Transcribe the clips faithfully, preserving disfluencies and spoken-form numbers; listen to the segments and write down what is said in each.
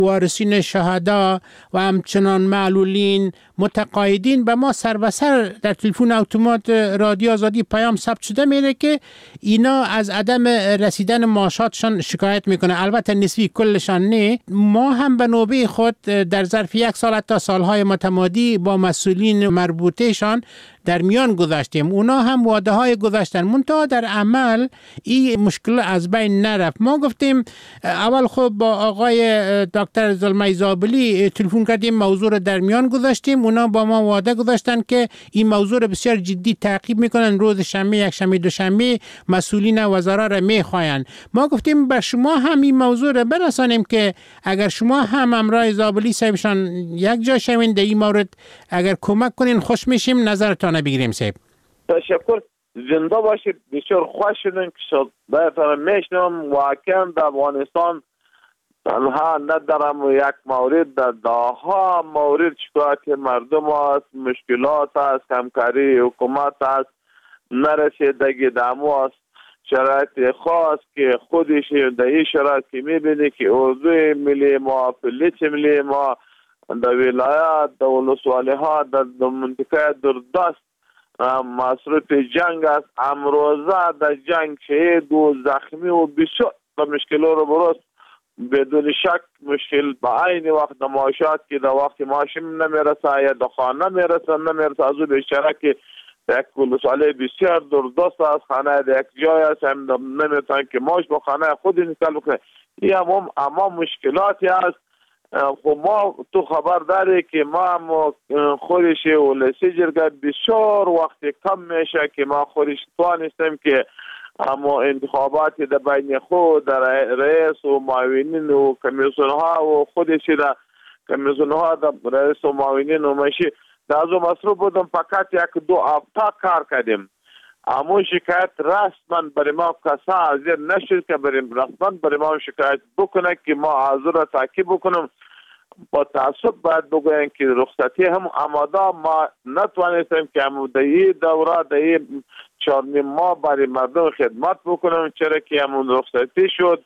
وارثین شهدا و همچنان معلولین متقاعدین به ما سر به سر در تلفن اتومات رادیو آزادی پیام ثبت شده میره که اینا از عدم رسیدن معاشاتشان شکایت میکنه. البته نسبی کلشان نه. ما هم به نوبه خود در ظرف یک سال تا سالهای متمادی با مسئولین مربوطهشان در میان گذاشتیم. اونا هم وعده های گذاشتن، منتها در عمل این مشکل از بین نرفت. ما گفتیم اول خب با آقای دکتر زلمه زابلی تلفن کردیم، موضوع رو در میان گذاشتیم. اونا با ما وعده گذاشتن که این موضوع رو بسیار جدی تعقیب میکنن، روز شنبه، یک شنبه، دوشنبه مسئولین وزرا رو میخواین. ما گفتیم به شما هم این موضوع رو برسانیم که اگر شما هم همراه زابلی صاحبشان یک جا شوین در این مورد اگر کمک کنین خوش میشیم. نظرتان بگیریم صاحب. تشکر. زنده باشید. بسیار خوش شدیم که شد بهتر میشنم. واقعا در افغانستان تنها ندارم یک مورد، در داها مورد شکایت مردم است، مشکلات است، همکاری حکومت است، نرسیدگی دامو است، شرایط خاص که خودش در این شرایط که میبینی که اردوی ملی ما، پلیس ملی ما در ولایات، در ولسوالی ها، در منطقه دوردست مصروف جنگ است. امروزه در جنگ شهید و زخمی و بسیار به مشکلات رو برست. بدون شک مشکل به عین وقت معاشات که در وقت معاشم نمیرسه یا در خانه نمیرسه نمیرسه از او بیشتره که یک ولسوالی بسیار دوردست است، خانه در یک جای است، هم نمیتونن که معاش با خانه خود انتقال بکنه. این هم اما مشکلاتی است. خب ما تو خبر داری که ما هم خودش ولسی جرگه بسیار وقت کم میشه که ما خودش توانستیم که اما انتخابات در بین خود در رئیس و معاونین و کمیسیون ها و خودش در کمیسیون ها در رئیس و معاونین و ماشی در از مصروف بودم. فقط یک دو هفته کار کردیم. اما شکایت رسما برای ما کسا حاضر نشد که برای رسما برای ما شکایت بکنه که ما حاضر را تعقیب بکنم. با تعصب باید بگویم که رخصتی هم آماده ما نتوانستیم که هم در این دوره در این چهار نیم ماه برای مردم خدمت بکنم، چرا که همون رخصتی شد.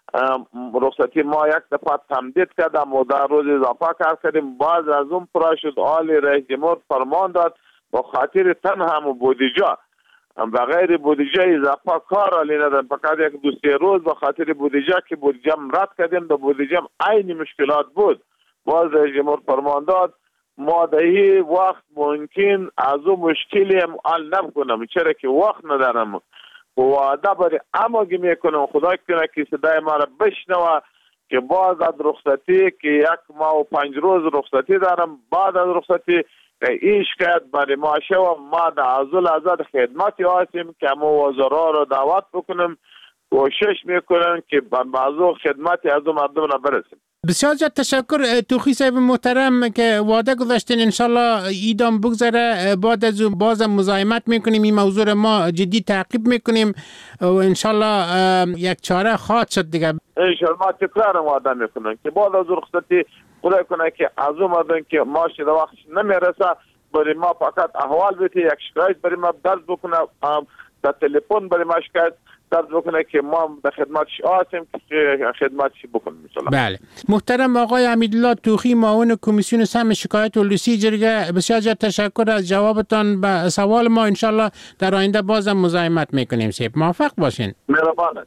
رخصتی ما یک دفعه تمدید کردم و در روز اضافه کار کردیم. باز از اون پرا شد آلی رئیس جمهور فرمان داد با خاطر تن هم بودجه بغیر بودجه اضافه کار علی ندارم. فقط یک دو سه روز با خاطر بودجه که بودجه رد کردیم در بودجه عین مشکلات بود. باز رئیس جمهور فرمان داد ما در این وقت ممکن از اون مشکلی هم حل نکنم، چرا که وقت ندارم. وعده برای اما گی میکنم خدا کنه که صدای ما را بشنوه که باز از رخصتی که یک ماه و پنج روز رخصتی دارم، بعد از رخصتی این شکایت برای ما شو ما در عزل ازاد خدمتی هستیم که ما وزرا را دعوت بکنم، کوشش میکنم که به موضوع خدمتی از مردم را برسیم. بسیار زیاد تشکر توخی صاحب محترم که وعده گذاشتین انشالله ایدام بگذره. بعد از اون بازم مزاحمت میکنیم، این موضوع را ما جدی تعقیب میکنیم و انشالله یک چاره خواهد شد دیگه. انشالله ما تکرار وعده میکنم که بعد از رخصتی خدا کنه که از اون مردم که ماش در وقتش نمیرسه برای ما فقط احوال بده، یک شکایت برای ما درد بکنه، در تلفن برای ما شکایت درد بکنه که ما به خدمتش آسیم که خدمتش بکنیم انشالله. بله. محترم آقای حمیدالله توخی معاون کمیسیون سهم شکایت ولسی جرگه، بسیار زیاد تشکر از جوابتان به سوال ما. انشالله در آینده بازم مزاحمت میکنیم. سیب موفق باشین. مهربانه.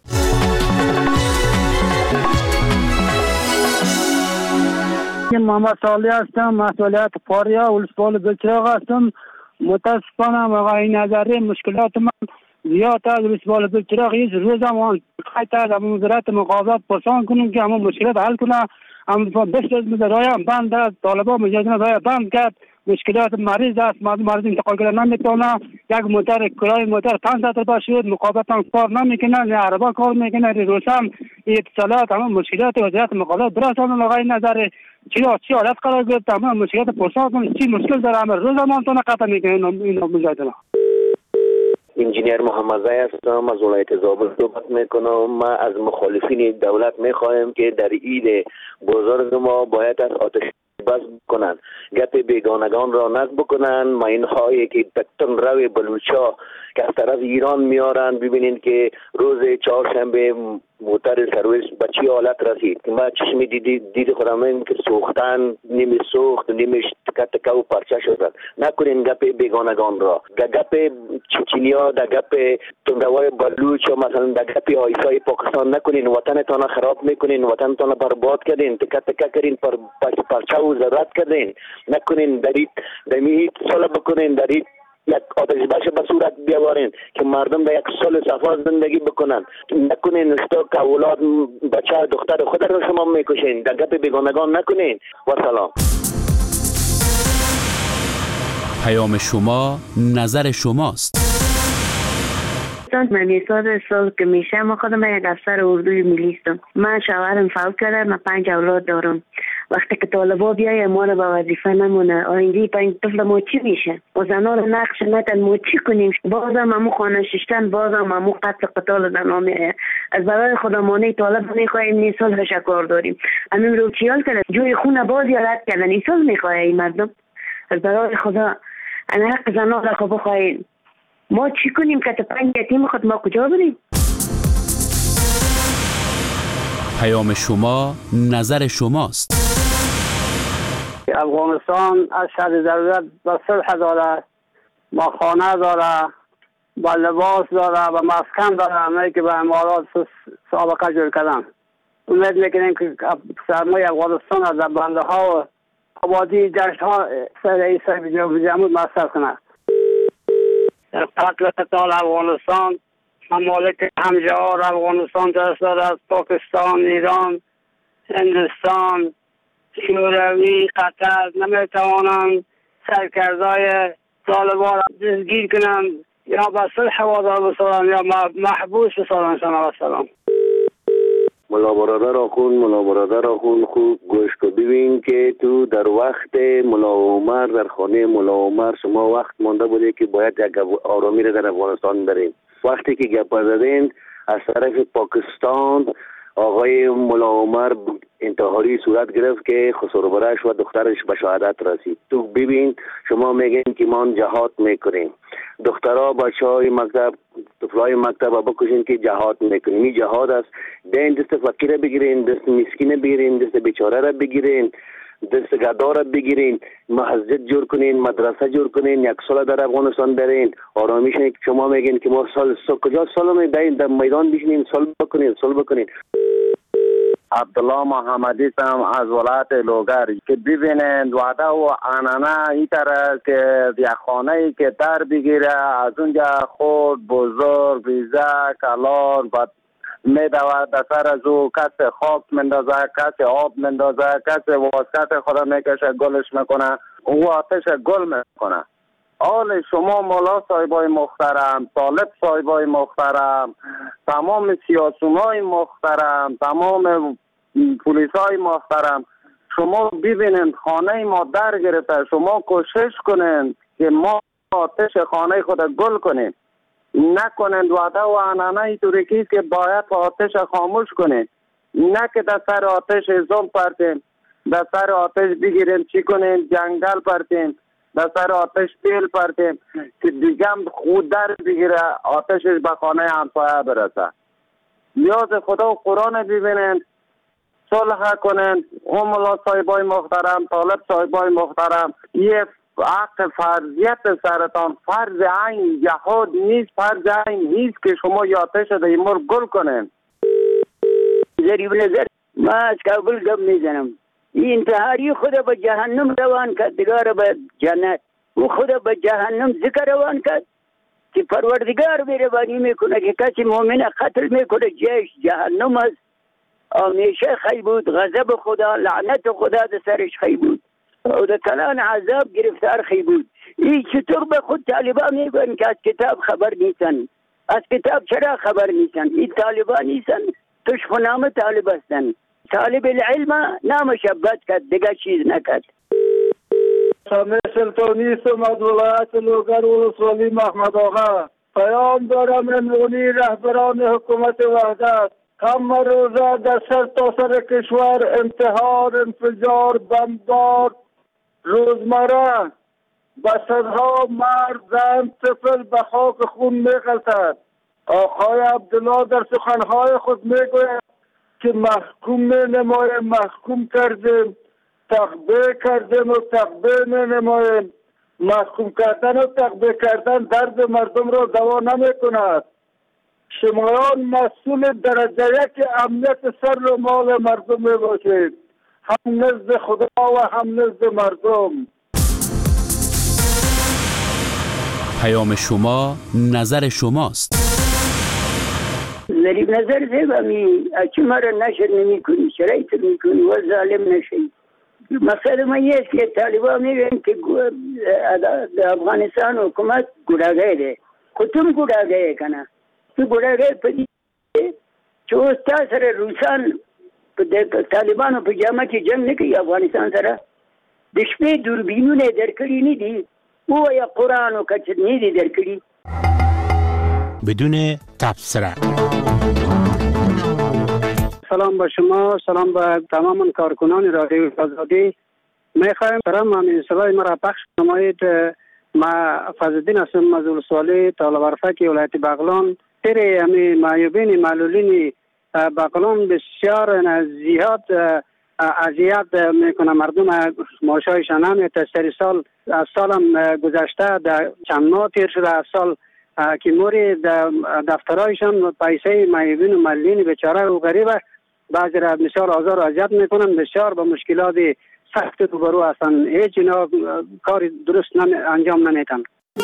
محمد صالح هستم، مسئولیت فاریا ولسوالی گلچراغ هستم. متاسفانه آقای نظری مشکلات من زیاد از ولسوالی گلچراغ هیچ روز هم خیلی از وزارت مقابلات پرسان کنیم که همون مشکلات حل کنه. اما بیست روز رای بند است، طالبان مجاهدین رای بند کرد. مشکلات مریض است، مریض انتقال کردن نمیتونه. یک موتر کرای موتر پانصد روپیه شد، مقابلات هم کار نمیکنه، نه عربا کار میکنه، روشن اتصالات همون مشکلات وزارت مقابلات برسانم. آقای نظری چرا چی حالت قرار گرفت؟ تمام مشکلات پرسان کنید چی مشکل داره؟ همه روز هم تو نقطه میکنه این مجاهدین. انجینیر محمد زای هستم، از ولایت زابل صحبت میکنم. ما از مخالفین دولت میخوایم که در عید بزرگ ما باید از آتش بس بکنن، گپ بیگانگان را نصب بکنن. ما اینهایی که تکتن روی بلوچا که از طرف ایران میارن، ببینین که روز چهارشنبه موتر سرویس به چی حالت رسید که ما چشم دیدی دید خودم که سوختن نیمی سوخت نیمیش تکه تکه و پرچه شدن. نکنین گپ بیگانگان را، گپ چچینیا، گپ تندروای بلوچ و مثلا گپ آیسای پاکستان نکنین. وطنتان خراب میکنین، وطنتان برباد کردین، تکه تکه کردین، پر پرچه و ذرات کردین. نکنین دارید دمی صلح بکنین، دارید یک آتش باشه به صورت بیاورین که مردم در یک سال صفا زندگی بکنن. نکنین اشتا که اولاد بچه دختر خود را شما میکشین. در گپ بیگانگان نکنین. و سلام. پیام شما نظر شماست. من ایستاد سال که میشه ما خودم یک افسر اردوی ملی هستم. من شوهرم فوت کرده، من پنج اولاد دارم. وقتی که طالبا بیایه ما رو به وظیفه نمونه، آینده پنج طفل ما چی میشه؟ و زنان رو نقش نتن ما چی کنیم؟ بازم همو خانه ششتن، بازم همو قتل قتال زنان میه. از برای خودمانی طالب میخواهیم این صلح شکار داریم. همین رو چیال کرد جوی خونه باز یارد کردن این صلح میخواه این مردم. از برای خدا انا حق زنان را خوب بخواهیم. ما چی کنیم که تا پنج یتیم خود ما کجا بریم؟ پیام شما نظر شماست. افغانستان از شر ضرورت و صلح داره، با خانه داره، با لباس داره، با مسکن داره، همه که به امارات سابقه جور کردن. امید میکنیم که سرمایه افغانستان از بنده ها و آبادی جشن ها سر ایسا جمهور مصرف کنه. در قتل قتال افغانستان ممالک همجوار افغانستان دست داره، از پاکستان، ایران، هندوستان، شوروی، قطر نمیتوانند سرکردای طالبان دستگیر کنند یا به صلح وادار بسازند یا محبوس بسازند. شما سلام. ملا برادر آخون ملا برادر آخون خوب گوش کو ببین که تو در وقت ملا عمر در خانه ملا عمر شما وقت مانده بوده که باید یک آرامی را در افغانستان بریم. وقتی که گپ زدین از طرف پاکستان آقای ملا عمر انتحاری صورت گرفت که خسرو برش و دخترش به شهادت رسید. تو ببین شما میگین که ما جهاد میکنیم، دخترها بچه های مکتب طفلای مکتب بکشین که جهاد میکنیم. این جهاد است. دین دست فقیر بگیرین، دست مسکین بگیرین، دست بیچاره را بگیرین، دست گدا را بگیرین، مسجد جور کنین، مدرسه جور کنین، یک سال در افغانستان برین. آرامیش شما میگین که ما سال سال کجا سال میدین در میدان بشینین سال بکنین سال بکنین. عبدالله محمدی هم از ولایت لوگر که ببینند وعده و عنعنه این طرح که یک خانه ای که در بگیره از اونجا خود بزرگ بیزه کلان و میدود در سر از او کس خاک مندازه، کس آب مندازه، کس واسکت خدا میکشه گلش میکنه، او آتش گل میکنه. حال شما مولا صاحبای محترم، طالب صاحبای محترم، تمام سیاسونای محترم، تمام پولیسای محترم، شما ببینید خانه ما در گرفته. شما کوشش کنید که ما آتش خانه خود گل کنیم. نکنند وعده و عنعنه طوری که باید آتش خاموش کنید. نه که در سر آتش زوم پرتیم، در سر آتش بگیریم چی کنیم جنگل پرتیم، در سر آتش تیل پرتیم که دیگه خود در بگیره آتشش به خانه همسایه برسه. نیاز خدا و قرآن ببینید، صلح کنند. او مولا صاحبای محترم، طالب صاحبای محترم، یه حق فرضیت سرطان فرض عین جهاد نیست، فرض عین نیست که شما یاتش در این مر گل کنین. ذریب نظر ما از کابل گم میزنم. این انتحاری خود به جهنم روان کرد، دگار به جنت. و خود به جهنم ذکر روان کرد که پروردگار مهربانی میکنه که کسی مؤمن قتل میکنه جهش جهنم است. همیشه خی بود، غضب خدا لعنت خدا در سرش خی بود و در کلان عذاب گرفتار خی بود. این چطور به خود طالبان میگن که از کتاب خبر نیستن؟ از کتاب چرا خبر نیستن؟ این طالبان نیستن، توش خنام طالب هستن. طالب العلم نامش بد کرد، دیگه چیز نکرد. سامه سلطانی است از ولایت لوگر ولسوالی محمد آقا. پیام دارم امروزی رهبران حکومت وحدت. کم روزه در سر تا سر کشور انتحار، انفجار، بمبار روزمره به صدها مرد، زن، طفل به خاک خون میغلطد. آقای عبدالله در سخنهای خود میگوید که محکوم می نمایم، محکوم کردیم، تقبیه کردیم و تقبیه می نمایم. محکوم کردن و تقبیه کردن درد مردم را دوا نمی کند. شمایان مسئول درجه یک امنیت سر و مال مردم می باشید، هم نزد خدا و هم نزد مردم. پیام شما نظر شماست. ظریف نظر زیبامی اچه ما را نشر نمی کنی، شرایط می کنی و ظالم نشی. مقصد من یه است که طالبان میگن که افغانستان حکومت گناهگار ده. خود تم گناهگار کنه. تو گناهگار پدی چه اوستا سر روسان طالبان په جامه کې جنگ نه کوي افغانستان سره. د شپې دوربینونه درکړي نه دي او یا قرآن و کچر نه دي درکړي. بدون تبصره. سلام به شما، سلام به تمام کارکنان رادیو آزادی. میخوایم برام همین صدای مرا پخش نمایید. ما فضلالدین هستم، مسئول سوالی طالب ارفک ولایت بغلان. سری همین معیوبین معلولین بغلان بسیار زیاد اذیت میکنه مردم. معاشایشان نمیده. سری سال از سالم گذشته در چند ماه تیر شده از سال که موری دفترهایشان پیسه معیوبین و معلولین بیچاره و غریبه بعضی را بسیار آزار و اذیت میکنن. بسیار با مشکلات سخت روبرو هستند. هیچ اینا کار درست انجام نمیدن.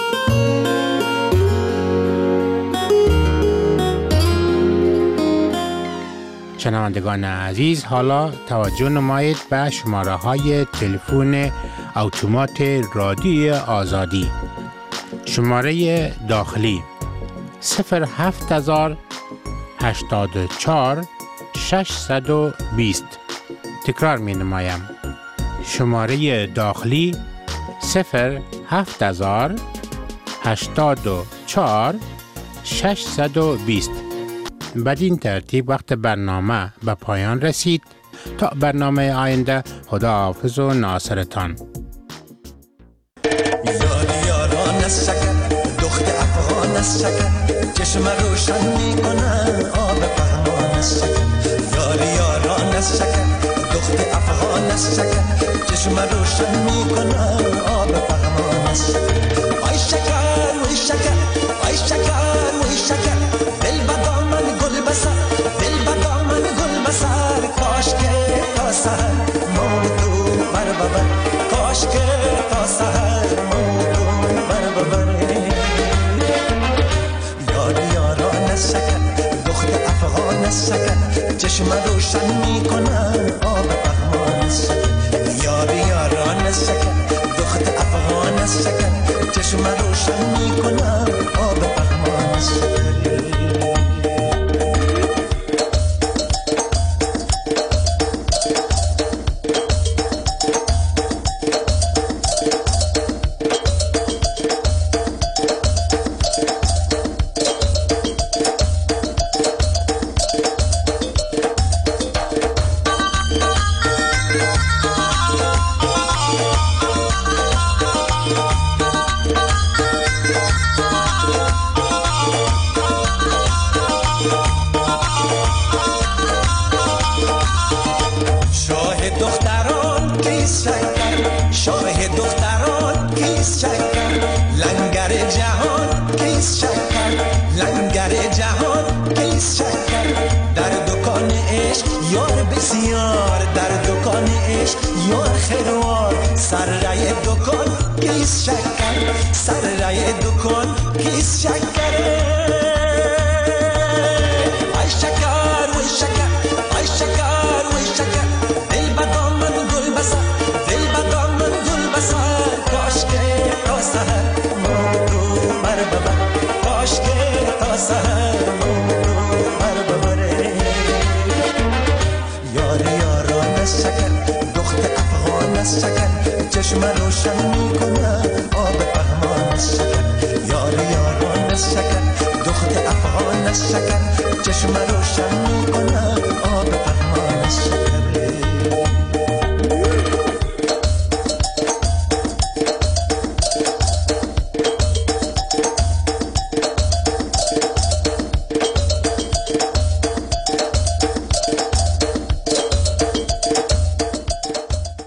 شنوندگان عزیز، حالا توجه نمایید به شماره های تلفن اتومات رادیو آزادی. شماره داخلی صفر هفت هزار هشتاد و چهار ششصد و بیست. تکرار می نمایم. شماره داخلی صفر هفت هزار هشتاد و چهار ششصد و بیست. بدین ترتیب وقت برنامه به پایان رسید. تا برنامه آینده، خداحافظ و ناصرتان. یاری یاران از شکر دخت افغان از شکر چشم روشن میکنن آب پهمان از شکر. یاری یاران از شکر دخت افغان از شکر چشم روشن میکنن آب پهمان از شکر. آی شکر وی شکر آی شکر وی شکر دل بدام من گل بسر دل بدام من گل بسر کاش که تا سهر ما تو بر ببر کاش که تا سهر ما تو بر ببر. یاری یاران از شکر دخت افغان از شکر چشم روشن میکنن آب پهمان از شکر. یاری یاران از شکر دخت افغان از شکر چشم روشن میکنن آب پهمان از شکر. چشم روشن می‌کند